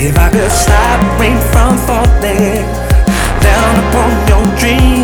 If I could stop rain from falling down upon your dreams.